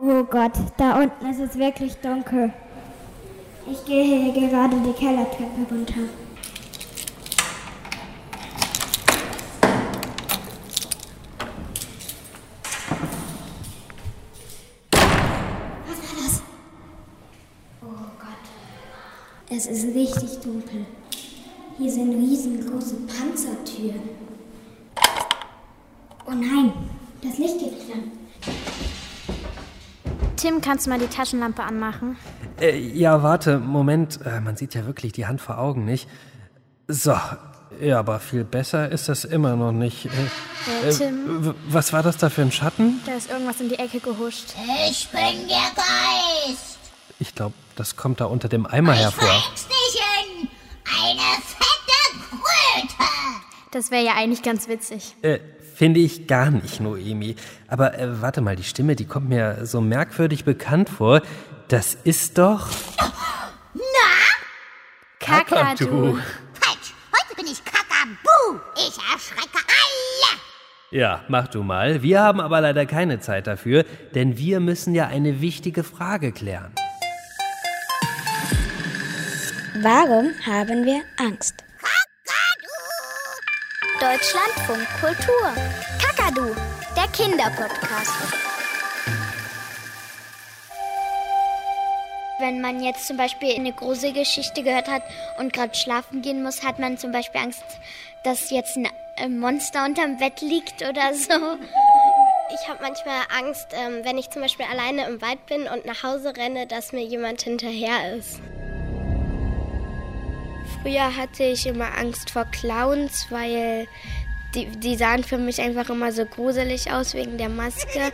Oh Gott, da unten ist es wirklich dunkel. Ich gehe hier gerade die Kellertreppe runter. Was war das? Oh Gott. Es ist richtig dunkel. Hier sind riesengroße Panzertüren. Oh nein, das Licht geht nicht an. Tim, kannst du mal die Taschenlampe anmachen? Ja, warte, Moment. Man sieht ja wirklich die Hand vor Augen nicht. So, ja, aber viel besser ist das immer noch nicht. Tim, Was war das da für ein Schatten? da ist irgendwas in die Ecke gehuscht. Ich bin der Geist. Ich glaube, das kommt da unter dem Eimer hervor. Ängstlichen. Eine fette Kröte. Das wäre ja eigentlich ganz witzig. Finde ich gar nicht, Noemi. Aber warte mal, die Stimme, die kommt mir so merkwürdig bekannt vor. Das ist doch... Kakadu. Falsch. Heute bin ich Kakabu. Ich erschrecke alle. Ja, mach du mal. Wir haben aber leider keine Zeit dafür, denn wir müssen ja eine wichtige Frage klären. Warum haben wir Angst? Deutschlandfunk Kultur. Kakadu, der Kinderpodcast. Wenn man jetzt zum Beispiel eine große Geschichte gehört hat und gerade schlafen gehen muss, hat man zum Beispiel Angst, dass jetzt ein Monster unterm Bett liegt oder so. Ich habe manchmal Angst, wenn ich zum Beispiel alleine im Wald bin und nach Hause renne, dass mir jemand hinterher ist. Früher hatte ich immer Angst vor Clowns, weil die sahen für mich einfach immer so gruselig aus wegen der Maske.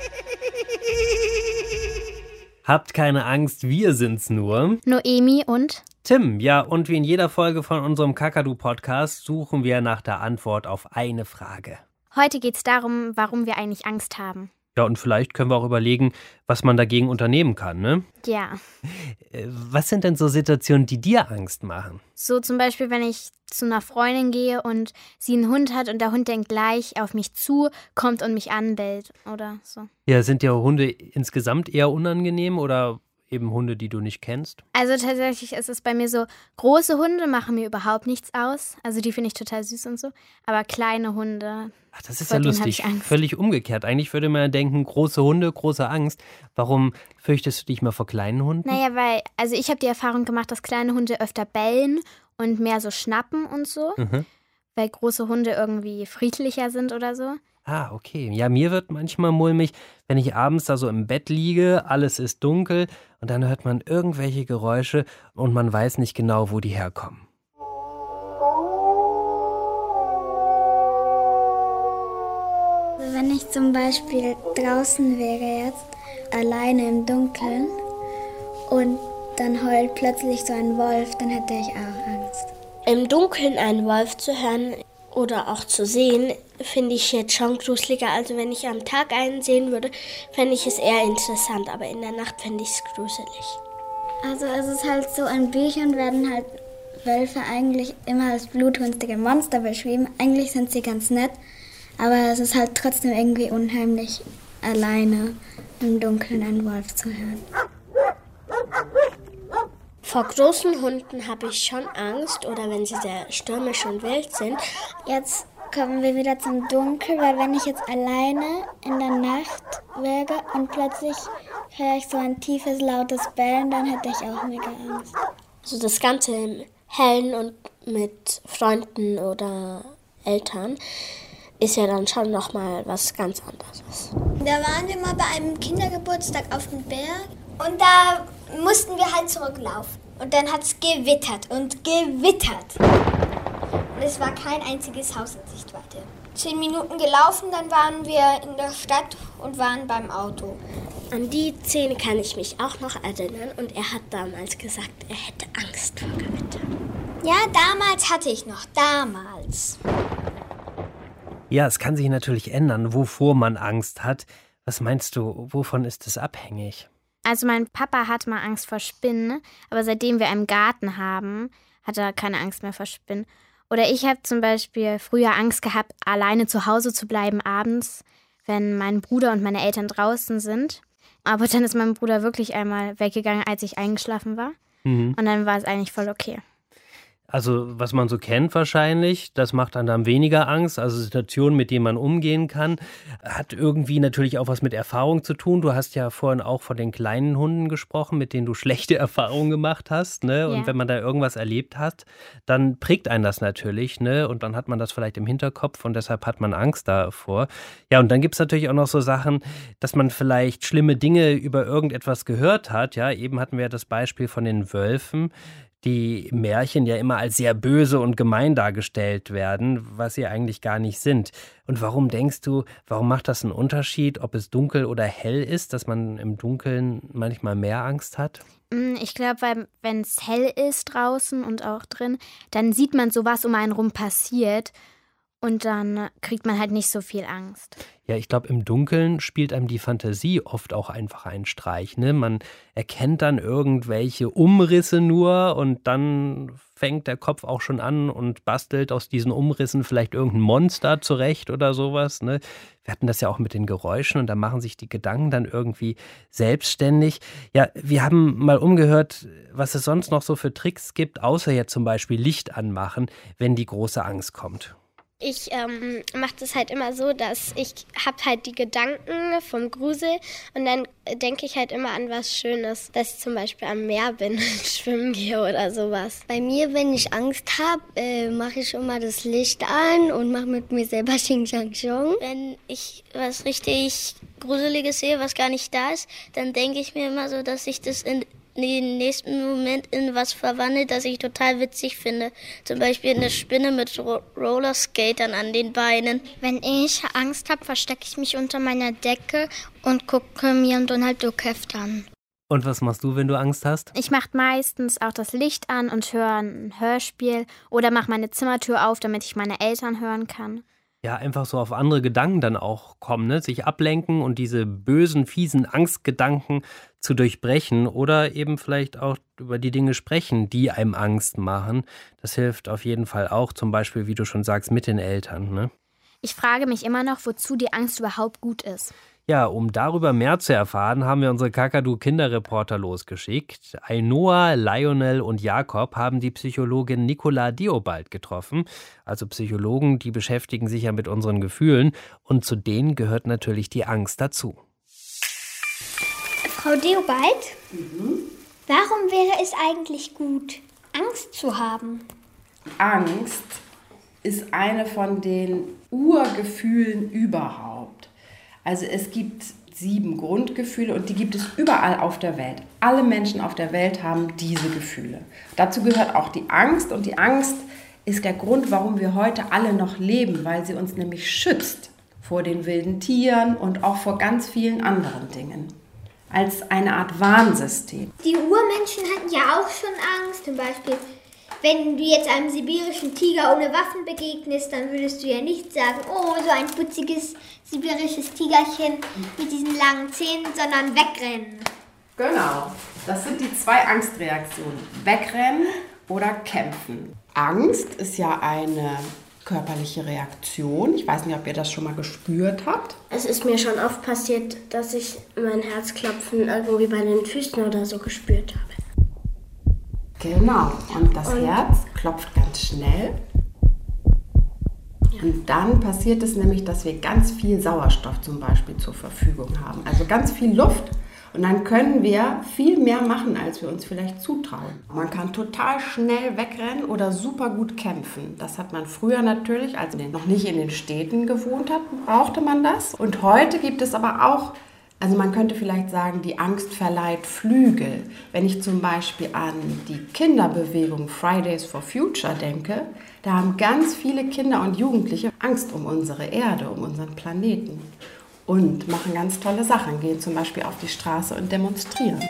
Habt keine Angst, wir sind's nur. Noemi und? Tim, ja, und wie in jeder Folge von unserem Kakadu-Podcast suchen wir nach der Antwort auf eine Frage. Heute geht's darum, warum wir eigentlich Angst haben. Ja, und vielleicht können wir auch überlegen, was man dagegen unternehmen kann, ne? Ja. Was sind denn so Situationen, die dir Angst machen? So zum Beispiel, wenn ich zu einer Freundin gehe und sie einen Hund hat und der Hund dann gleich auf mich zukommt und mich anbellt oder so. Ja, sind dir Hunde insgesamt eher unangenehm oder eben Hunde, die du nicht kennst? Also tatsächlich ist es bei mir so, große Hunde machen mir überhaupt nichts aus. Also die finde ich total süß und so. Aber kleine Hunde, Ach, das ist vor ja denen hab lustig. ich Angst. Völlig umgekehrt. Eigentlich würde man ja denken, große Hunde, große Angst. Warum fürchtest du dich mal vor kleinen Hunden? Naja, also ich habe die Erfahrung gemacht, dass kleine Hunde öfter bellen und mehr so schnappen und so. Weil große Hunde irgendwie friedlicher sind oder so. Ah, okay. Ja, mir wird manchmal mulmig, wenn ich abends da so im Bett liege, alles ist dunkel und dann hört man irgendwelche Geräusche und man weiß nicht genau, wo die herkommen. Also wenn ich zum Beispiel draußen wäre jetzt, alleine im Dunkeln und dann heult plötzlich so ein Wolf, dann hätte ich auch Angst. Im Dunkeln einen Wolf zu hören oder auch zu sehen, finde ich jetzt schon gruseliger. Also wenn ich am Tag einen sehen würde, fände ich es eher interessant, aber in der Nacht fände ich es gruselig. Also es ist halt so, in Büchern werden halt Wölfe eigentlich immer als blutrünstige Monster beschrieben. Eigentlich sind sie ganz nett, aber es ist halt trotzdem irgendwie unheimlich, alleine im Dunkeln einen Wolf zu hören. Vor großen Hunden habe ich schon Angst oder wenn sie sehr stürmisch und wild sind. Jetzt kommen wir wieder zum Dunkel, weil wenn ich jetzt alleine in der Nacht wäre und plötzlich höre ich so ein tiefes, lautes Bellen, dann hätte ich auch mega Angst. Also das Ganze im Hellen und mit Freunden oder Eltern ist ja dann schon nochmal was ganz anderes. Da waren wir mal bei einem Kindergeburtstag auf dem Berg und da mussten wir halt zurücklaufen. Und dann hat es gewittert und gewittert. Und es war kein einziges Haus in Sichtweite. 10 Minuten gelaufen, dann waren wir in der Stadt und waren beim Auto. An die Szene kann ich mich auch noch erinnern und er hat damals gesagt, er hätte Angst vor Gewitter. Ja, damals hatte ich noch, damals. Ja, es kann sich natürlich ändern, wovor man Angst hat. Was meinst du, wovon ist es abhängig? Also mein Papa hatte mal Angst vor Spinnen, aber seitdem wir einen Garten haben, hat er keine Angst mehr vor Spinnen. Oder ich habe zum Beispiel früher Angst gehabt, alleine zu Hause zu bleiben abends, wenn mein Bruder und meine Eltern draußen sind. Aber dann ist mein Bruder wirklich einmal weggegangen, als ich eingeschlafen war. Und dann war es eigentlich voll okay. Also was man so kennt wahrscheinlich, das macht dann weniger Angst, also Situationen, mit denen man umgehen kann, hat irgendwie natürlich auch was mit Erfahrung zu tun. Du hast ja vorhin auch von den kleinen Hunden gesprochen, mit denen du schlechte Erfahrungen gemacht hast, ne? Und wenn man da irgendwas erlebt hat, dann prägt einen das natürlich, ne? Und dann hat man das vielleicht im Hinterkopf und deshalb hat man Angst davor. Ja, und dann gibt es natürlich auch noch so Sachen, dass man vielleicht schlimme Dinge über irgendetwas gehört hat. Ja, eben hatten wir ja das Beispiel von den Wölfen, die im Märchen ja immer als sehr böse und gemein dargestellt werden, was sie eigentlich gar nicht sind. Und warum denkst du, warum macht das einen Unterschied, ob es dunkel oder hell ist, dass man im Dunkeln manchmal mehr Angst hat? Ich glaube, weil wenn es hell ist draußen und auch drin, dann sieht man so, was um einen rum passiert und dann kriegt man halt nicht so viel Angst. Ja, ich glaube, im Dunkeln spielt einem die Fantasie oft auch einfach einen Streich, ne? Man erkennt dann irgendwelche Umrisse nur und dann fängt der Kopf auch schon an und bastelt aus diesen Umrissen vielleicht irgendein Monster zurecht oder sowas, ne? Wir hatten das ja auch mit den Geräuschen und da machen sich die Gedanken dann irgendwie selbstständig. Ja, wir haben mal umgehört, was es sonst noch so für Tricks gibt, außer jetzt zum Beispiel Licht anmachen, wenn die große Angst kommt. Ich mache das halt immer so, dass ich habe halt die Gedanken vom Grusel und dann denke ich halt immer an was Schönes, dass ich zum Beispiel am Meer bin, schwimmen gehe oder sowas. Bei mir, wenn ich Angst habe, mache ich immer das Licht an und mache mit mir selber Xing Shang Chong. Wenn ich was richtig Gruseliges sehe, was gar nicht da ist, dann denke ich mir immer so, dass ich das in den nächsten Moment in was verwandelt, das ich total witzig finde. Zum Beispiel eine Spinne mit Rollerskatern an den Beinen. Wenn ich Angst habe, verstecke ich mich unter meiner Decke und gucke mir Donald Duck Heft an. Und was machst du, wenn du Angst hast? Ich mache meistens auch das Licht an und höre ein Hörspiel oder mache meine Zimmertür auf, damit ich meine Eltern hören kann. Ja, einfach so auf andere Gedanken dann auch kommen, ne? Sich ablenken und diese bösen, fiesen Angstgedanken zu durchbrechen oder eben vielleicht auch über die Dinge sprechen, die einem Angst machen. Das hilft auf jeden Fall auch, zum Beispiel, wie du schon sagst, mit den Eltern, ne? Ich frage mich immer noch, wozu die Angst überhaupt gut ist. Ja, um darüber mehr zu erfahren, haben wir unsere Kakadu-Kinderreporter losgeschickt. Ainhoa, Lionel und Jakob haben die Psychologin Nicola Diobald getroffen. Also Psychologen, die beschäftigen sich ja mit unseren Gefühlen. Und zu denen gehört natürlich die Angst dazu. Frau Diobald, warum wäre es eigentlich gut, Angst zu haben? Angst ist eine von den Urgefühlen überhaupt. Also es gibt 7 Grundgefühle und die gibt es überall auf der Welt. Alle Menschen auf der Welt haben diese Gefühle. Dazu gehört auch die Angst und die Angst ist der Grund, warum wir heute alle noch leben, weil sie uns nämlich schützt vor den wilden Tieren und auch vor ganz vielen anderen Dingen. Als eine Art Warnsystem. Die Urmenschen hatten ja auch schon Angst, zum Beispiel wenn du jetzt einem sibirischen Tiger ohne Waffen begegnest, dann würdest du ja nicht sagen, oh, so ein putziges sibirisches Tigerchen mit diesen langen Zähnen, sondern wegrennen. Genau, das sind die 2 Angstreaktionen, wegrennen oder kämpfen. Angst ist ja eine körperliche Reaktion. Ich weiß nicht, ob ihr das schon mal gespürt habt. Es ist mir schon oft passiert, dass ich mein Herzklopfen irgendwie bei den Füßen oder so gespürt habe. Genau, und das Herz klopft ganz schnell. Ja. Und dann passiert es nämlich, dass wir ganz viel Sauerstoff zum Beispiel zur Verfügung haben. Also ganz viel Luft. Und dann können wir viel mehr machen, als wir uns vielleicht zutrauen. Man kann total schnell wegrennen oder super gut kämpfen. Das hat man früher natürlich, als man noch nicht in den Städten gewohnt hat, brauchte man das. Und heute gibt es aber auch, also man könnte vielleicht sagen, die Angst verleiht Flügel. Wenn ich zum Beispiel an die Kinderbewegung Fridays for Future denke, da haben ganz viele Kinder und Jugendliche Angst um unsere Erde, um unseren Planeten. Und machen ganz tolle Sachen, gehen zum Beispiel auf die Straße und demonstrieren.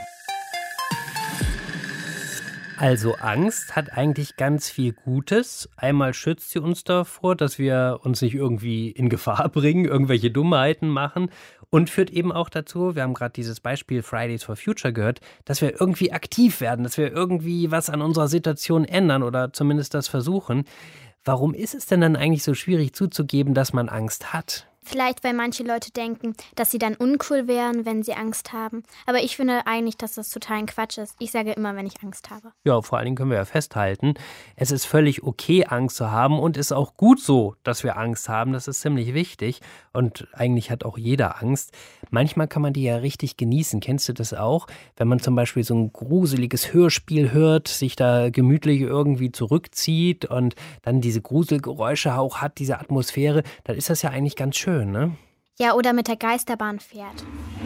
Also Angst hat eigentlich ganz viel Gutes. Einmal schützt sie uns davor, dass wir uns nicht irgendwie in Gefahr bringen, irgendwelche Dummheiten machen. Und führt eben auch dazu, wir haben gerade dieses Beispiel Fridays for Future gehört, dass wir irgendwie aktiv werden, dass wir irgendwie was an unserer Situation ändern oder zumindest das versuchen. Warum ist es denn dann eigentlich so schwierig zuzugeben, dass man Angst hat? Vielleicht, weil manche Leute denken, dass sie dann uncool wären, wenn sie Angst haben. Aber ich finde eigentlich, dass das total ein Quatsch ist. Ich sage immer, wenn ich Angst habe. Ja, vor allen Dingen können wir ja festhalten, es ist völlig okay, Angst zu haben und ist auch gut so, dass wir Angst haben. Das ist ziemlich wichtig und eigentlich hat auch jeder Angst. Manchmal kann man die ja richtig genießen. Kennst du das auch? Wenn man zum Beispiel so ein gruseliges Hörspiel hört, sich da gemütlich irgendwie zurückzieht und dann diese Gruselgeräusche auch hat, diese Atmosphäre, dann ist das ja eigentlich ganz schön. Ne? Ja, oder mit der Geisterbahn fährt.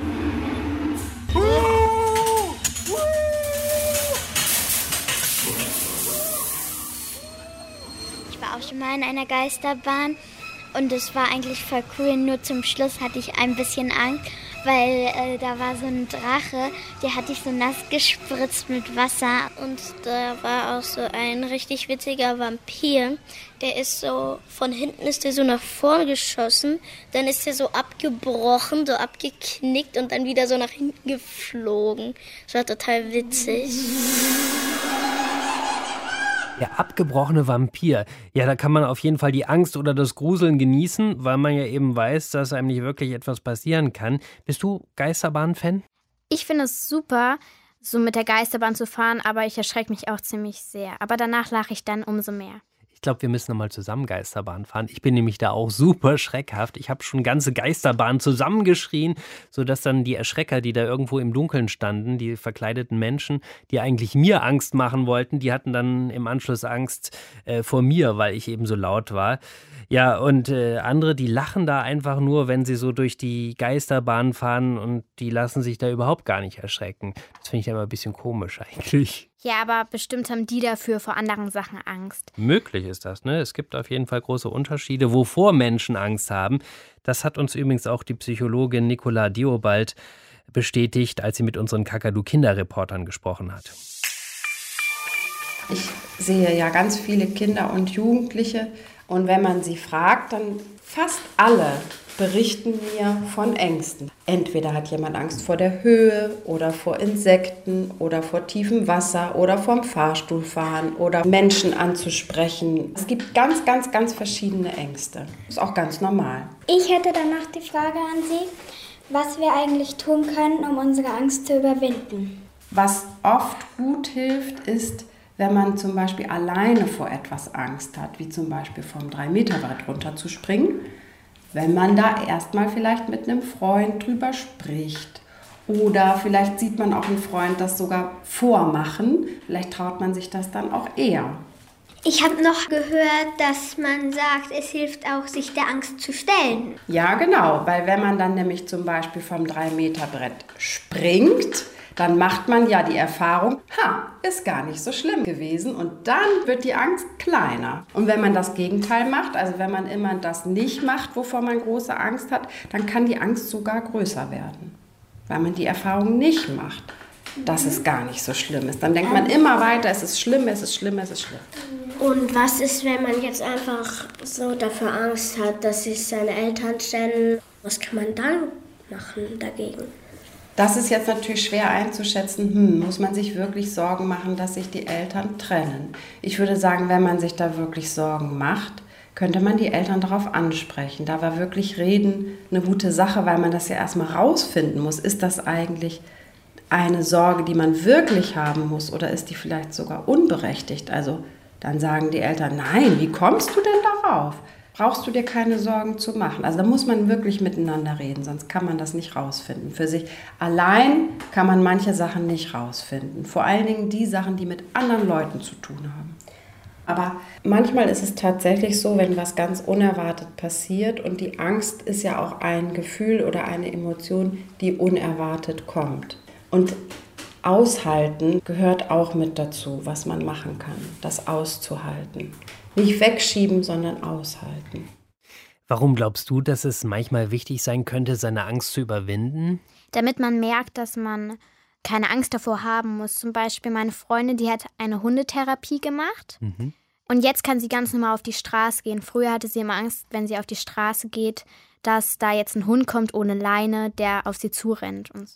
Ich war auch schon mal in einer Geisterbahn und es war eigentlich voll cool. Nur zum Schluss hatte ich ein bisschen Angst, weil da war so ein Drache, der hat dich so nass gespritzt mit Wasser. Und da war auch so ein richtig witziger Vampir. Der ist so, von hinten ist der so nach vorne geschossen, dann ist der so abgebrochen, so abgeknickt und dann wieder so nach hinten geflogen. Das war total witzig. Der abgebrochene Vampir. Ja, da kann man auf jeden Fall die Angst oder das Gruseln genießen, weil man ja eben weiß, dass einem nicht wirklich etwas passieren kann. Bist du Geisterbahn-Fan? Ich finde es super, so mit der Geisterbahn zu fahren, aber ich erschrecke mich auch ziemlich sehr. Aber danach lache ich dann umso mehr. Ich glaube, wir müssen nochmal zusammen Geisterbahn fahren. Ich bin nämlich da auch super schreckhaft. Ich habe schon ganze Geisterbahnen zusammengeschrien, sodass dann die Erschrecker, die da irgendwo im Dunkeln standen, die verkleideten Menschen, die eigentlich mir Angst machen wollten, die hatten dann im Anschluss Angst vor mir, weil ich eben so laut war. Ja, und andere, die lachen da einfach nur, wenn sie so durch die Geisterbahn fahren und die lassen sich da überhaupt gar nicht erschrecken. Das finde ich ja immer ein bisschen komisch eigentlich. Ja, aber bestimmt haben die dafür vor anderen Sachen Angst. Möglich ist das, ne? Es gibt auf jeden Fall große Unterschiede, wovor Menschen Angst haben. Das hat uns übrigens auch die Psychologin Nicola Diobald bestätigt, als sie mit unseren Kakadu-Kinderreportern gesprochen hat. Ich sehe ja ganz viele Kinder und Jugendliche und wenn man sie fragt, dann fast alle berichten mir von Ängsten. Entweder hat jemand Angst vor der Höhe oder vor Insekten oder vor tiefem Wasser oder vom Fahrstuhlfahren oder Menschen anzusprechen. Es gibt ganz, ganz, ganz verschiedene Ängste. Das ist auch ganz normal. Ich hätte danach die Frage an Sie, was wir eigentlich tun können, um unsere Angst zu überwinden. Was oft gut hilft, ist, wenn man zum Beispiel alleine vor etwas Angst hat, wie zum Beispiel vom 3-Meter-Brett runterzuspringen, wenn man da erstmal vielleicht mit einem Freund drüber spricht. Oder vielleicht sieht man auch einen Freund das sogar vormachen. Vielleicht traut man sich das dann auch eher. Ich habe noch gehört, dass man sagt, es hilft auch, sich der Angst zu stellen. Ja, genau, weil wenn man dann nämlich zum Beispiel vom 3-Meter-Brett springt, dann macht man ja die Erfahrung, ist gar nicht so schlimm gewesen und dann wird die Angst kleiner. Und wenn man das Gegenteil macht, also wenn man immer das nicht macht, wovor man große Angst hat, dann kann die Angst sogar größer werden, weil man die Erfahrung nicht macht, dass es gar nicht so schlimm ist. Dann denkt man immer weiter, es ist schlimm, es ist schlimm, es ist schlimm. Und was ist, wenn man jetzt einfach so dafür Angst hat, dass sich seine Eltern trennen? Was kann man dann machen dagegen? Das ist jetzt natürlich schwer einzuschätzen. Muss man sich wirklich Sorgen machen, dass sich die Eltern trennen? Ich würde sagen, wenn man sich da wirklich Sorgen macht, könnte man die Eltern darauf ansprechen. Da war wirklich Reden eine gute Sache, weil man das ja erstmal rausfinden muss. Ist das eigentlich eine Sorge, die man wirklich haben muss oder ist die vielleicht sogar unberechtigt? Also dann sagen die Eltern, nein, wie kommst du denn darauf? Brauchst du dir keine Sorgen zu machen. Also da muss man wirklich miteinander reden, sonst kann man das nicht rausfinden. Für sich allein kann man manche Sachen nicht rausfinden. Vor allen Dingen die Sachen, die mit anderen Leuten zu tun haben. Aber manchmal ist es tatsächlich so, wenn was ganz unerwartet passiert und die Angst ist ja auch ein Gefühl oder eine Emotion, die unerwartet kommt. Und aushalten gehört auch mit dazu, was man machen kann, das auszuhalten. Nicht wegschieben, sondern aushalten. Warum glaubst du, dass es manchmal wichtig sein könnte, seine Angst zu überwinden? Damit man merkt, dass man keine Angst davor haben muss. Zum Beispiel meine Freundin, die hat eine Hundetherapie gemacht. Und jetzt kann sie ganz normal auf die Straße gehen. Früher hatte sie immer Angst, wenn sie auf die Straße geht, dass da jetzt ein Hund kommt ohne Leine, der auf sie zurennt und so.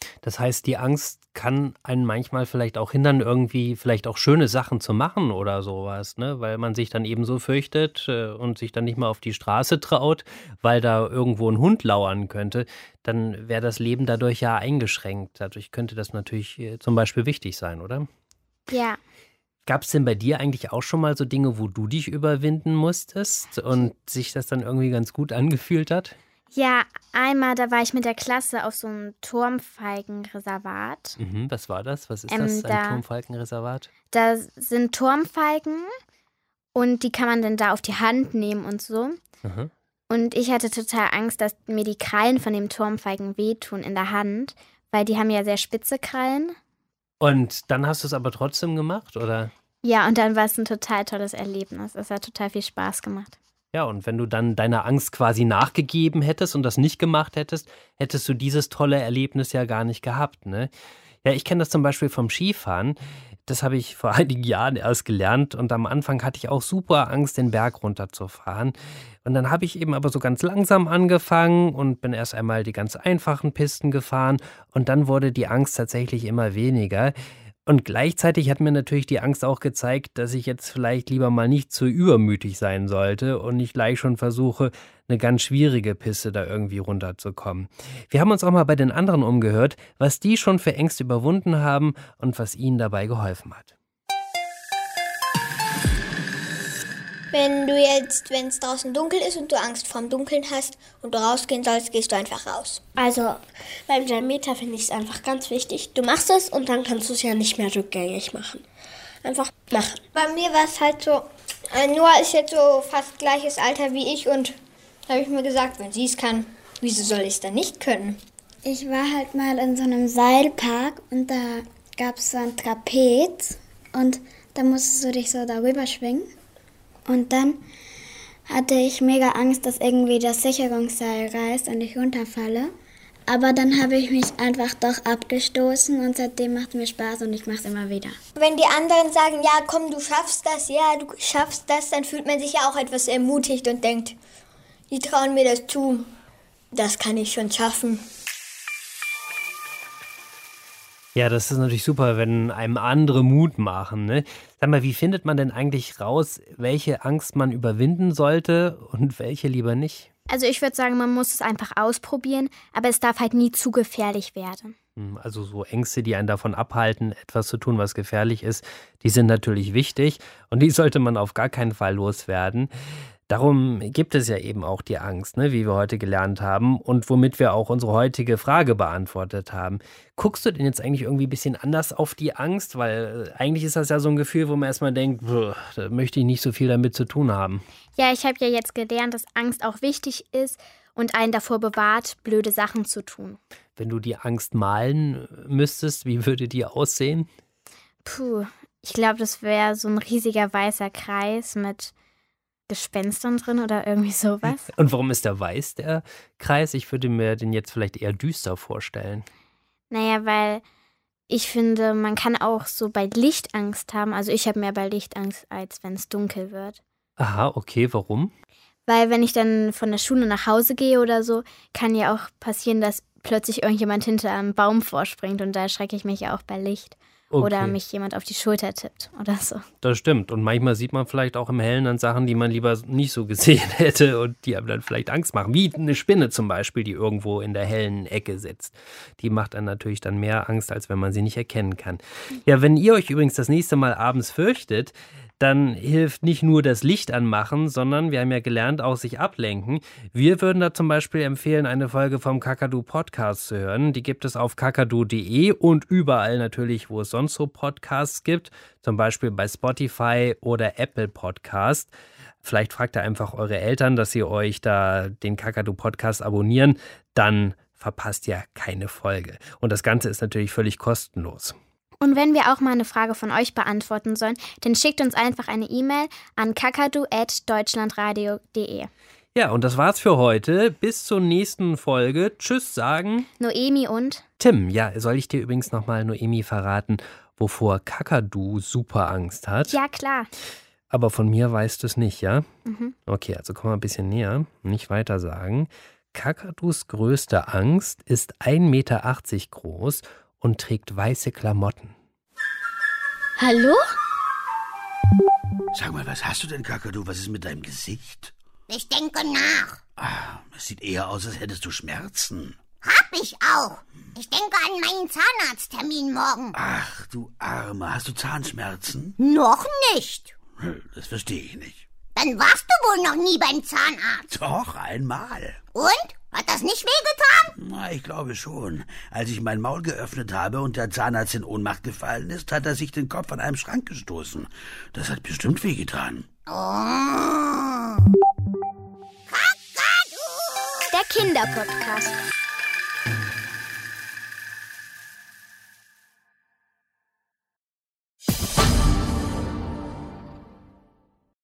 Das heißt, die Angst kann einen manchmal vielleicht auch hindern, irgendwie vielleicht auch schöne Sachen zu machen oder sowas, ne? Weil man sich dann eben so fürchtet und sich dann nicht mal auf die Straße traut, weil da irgendwo ein Hund lauern könnte. Dann wäre das Leben dadurch ja eingeschränkt. Dadurch könnte das natürlich zum Beispiel wichtig sein, oder? Ja. Gab es denn bei dir eigentlich auch schon mal so Dinge, wo du dich überwinden musstest und sich das dann irgendwie ganz gut angefühlt hat? Ja, einmal, da war ich mit der Klasse auf so einem Turmfalkenreservat. Was war das? Was ist das, ein Turmfalkenreservat? Da sind Turmfalken und die kann man dann da auf die Hand nehmen und so. Aha. Und ich hatte total Angst, dass mir die Krallen von dem Turmfalken wehtun in der Hand, weil die haben ja sehr spitze Krallen. Und dann hast du es aber trotzdem gemacht, oder? Ja, und dann war es ein total tolles Erlebnis. Es hat total viel Spaß gemacht. Ja, und wenn du dann deiner Angst quasi nachgegeben hättest und das nicht gemacht hättest, hättest du dieses tolle Erlebnis ja gar nicht gehabt, ne? Ja, ich kenne das zum Beispiel vom Skifahren. Das habe ich vor einigen Jahren erst gelernt und am Anfang hatte ich auch super Angst, den Berg runterzufahren. Und dann habe ich eben aber so ganz langsam angefangen und bin erst einmal die ganz einfachen Pisten gefahren und dann wurde die Angst tatsächlich immer weniger. Und gleichzeitig hat mir natürlich die Angst auch gezeigt, dass ich jetzt vielleicht lieber mal nicht zu übermütig sein sollte und nicht gleich schon versuche, eine ganz schwierige Piste da irgendwie runterzukommen. Wir haben uns auch mal bei den anderen umgehört, was die schon für Ängste überwunden haben und was ihnen dabei geholfen hat. Wenn es draußen dunkel ist und du Angst vorm Dunkeln hast und du rausgehen sollst, gehst du einfach raus. Also beim 3 Meter finde ich es einfach ganz wichtig. Du machst es und dann kannst du es ja nicht mehr rückgängig machen. Einfach machen. Bei mir war es halt so, Noah ist jetzt so fast gleiches Alter wie ich und da habe ich mir gesagt, wenn sie es kann, wieso soll ich es dann nicht können? Ich war halt mal in so einem Seilpark und da gab es so ein Trapez und da musstest du dich so darüber schwingen. Und dann hatte ich mega Angst, dass irgendwie das Sicherungsseil reißt und ich runterfalle. Aber dann habe ich mich einfach doch abgestoßen und seitdem macht es mir Spaß und ich mache es immer wieder. Wenn die anderen sagen, ja komm, du schaffst das, dann fühlt man sich ja auch etwas ermutigt und denkt, die trauen mir das zu, das kann ich schon schaffen. Ja, das ist natürlich super, wenn einem andere Mut machen, ne? Sag mal, wie findet man denn eigentlich raus, welche Angst man überwinden sollte und welche lieber nicht? Also ich würde sagen, man muss es einfach ausprobieren, aber es darf halt nie zu gefährlich werden. Also so Ängste, die einen davon abhalten, etwas zu tun, was gefährlich ist, die sind natürlich wichtig und die sollte man auf gar keinen Fall loswerden. Darum gibt es ja eben auch die Angst, ne, wie wir heute gelernt haben und womit wir auch unsere heutige Frage beantwortet haben. Guckst du denn jetzt eigentlich irgendwie ein bisschen anders auf die Angst? Weil eigentlich ist das ja so ein Gefühl, wo man erstmal denkt, da möchte ich nicht so viel damit zu tun haben. Ja, ich habe ja jetzt gelernt, dass Angst auch wichtig ist und einen davor bewahrt, blöde Sachen zu tun. Wenn du die Angst malen müsstest, wie würde die aussehen? Ich glaube, das wäre so ein riesiger weißer Kreis mit Gespenstern drin oder irgendwie sowas. Und warum ist der weiß, der Kreis? Ich würde mir den jetzt vielleicht eher düster vorstellen. Naja, weil ich finde, man kann auch so bei Licht Angst haben. Also ich habe mehr bei Licht Angst, als wenn es dunkel wird. Aha, okay, warum? Weil wenn ich dann von der Schule nach Hause gehe oder so, kann ja auch passieren, dass plötzlich irgendjemand hinter einem Baum vorspringt und da erschrecke ich mich ja auch bei Licht. Okay. Oder mich jemand auf die Schulter tippt oder so. Das stimmt. Und manchmal sieht man vielleicht auch im Hellen dann Sachen, die man lieber nicht so gesehen hätte und die einem dann vielleicht Angst machen. Wie eine Spinne zum Beispiel, die irgendwo in der hellen Ecke sitzt. Die macht dann natürlich dann mehr Angst, als wenn man sie nicht erkennen kann. Ja, wenn ihr euch übrigens das nächste Mal abends fürchtet, dann hilft nicht nur das Licht anmachen, sondern wir haben ja gelernt, auch sich ablenken. Wir würden da zum Beispiel empfehlen, eine Folge vom Kakadu-Podcast zu hören. Die gibt es auf kakadu.de und überall natürlich, wo es sonst so Podcasts gibt. Zum Beispiel bei Spotify oder Apple Podcast. Vielleicht fragt ihr einfach eure Eltern, dass sie euch da den Kakadu-Podcast abonnieren. Dann verpasst ihr keine Folge. Und das Ganze ist natürlich völlig kostenlos. Und wenn wir auch mal eine Frage von euch beantworten sollen, dann schickt uns einfach eine E-Mail an kakadu@deutschlandradio.de. Ja, und das war's für heute. Bis zur nächsten Folge. Tschüss sagen Noemi und Tim. Ja, soll ich dir übrigens nochmal, Noemi, verraten, wovor Kakadu super Angst hat? Ja, klar. Aber von mir weißt du es nicht, ja? Okay, also komm mal ein bisschen näher. Nicht weiter sagen. Kakadus größte Angst ist 1,80 Meter groß und trägt weiße Klamotten. Hallo? Sag mal, was hast du denn, Kakadu? Was ist mit deinem Gesicht? Ich denke nach. Es sieht eher aus, als hättest du Schmerzen. Hab ich auch. Ich denke an meinen Zahnarzttermin morgen. Ach, du Arme, hast du Zahnschmerzen? Noch nicht. Das verstehe ich nicht. Dann warst du wohl noch nie beim Zahnarzt. Doch, einmal. Und? Hat das nicht wehgetan? Na, ich glaube schon. Als ich mein Maul geöffnet habe und der Zahnarzt in Ohnmacht gefallen ist, hat er sich den Kopf an einem Schrank gestoßen. Das hat bestimmt wehgetan. Oh. Der Kinderpodcast.